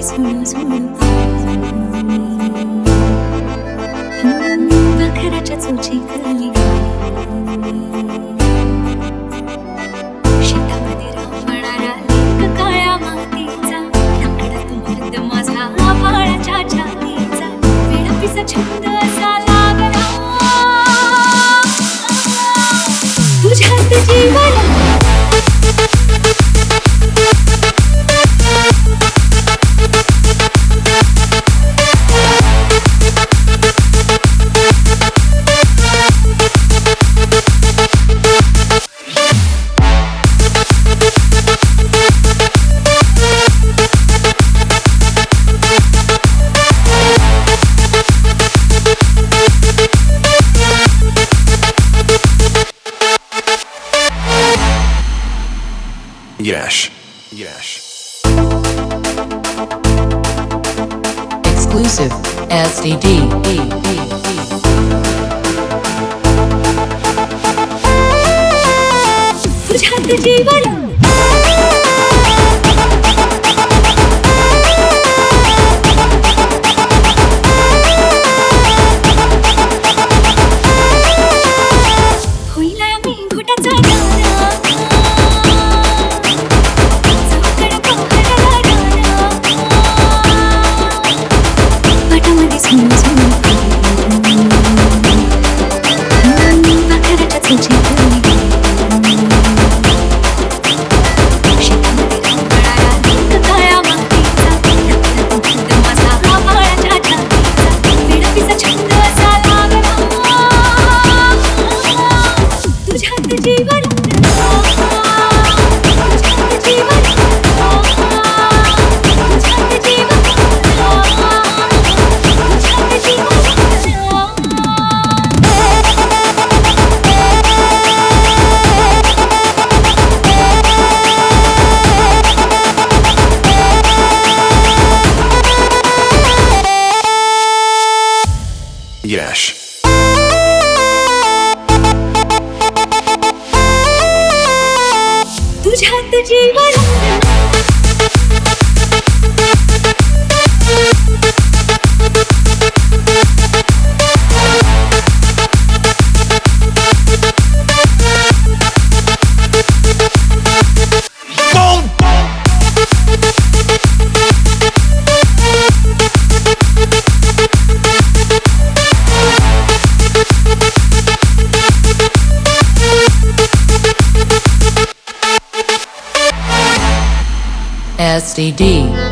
झुळू झुळू पाखराच्या चोचीखाली शेतामध्ये राबणारा लेक काळ्या मातीचा लाकडा तो मर्द माझा आभाळाच्या छातीचा विडा छंद असा लागला तुझ्यात जीवन Yes. Yes. Exclusive SDD. तुझ्यात जीवन होईल आम्ही घोटाचा पाठामध्ये झुळू झुळू पाखराच्या चोचीखाली शेतामध्ये राबणारा लेक काळ्या मातीचा लाकडा तो मर्द माझा आभाळाच्या छातीचा विडा छंद असा लागला तुझ्यात जीवन तुझ्यात जीवन तुझ्यात जीवन Yes. तुझ्यात जीवन SDD.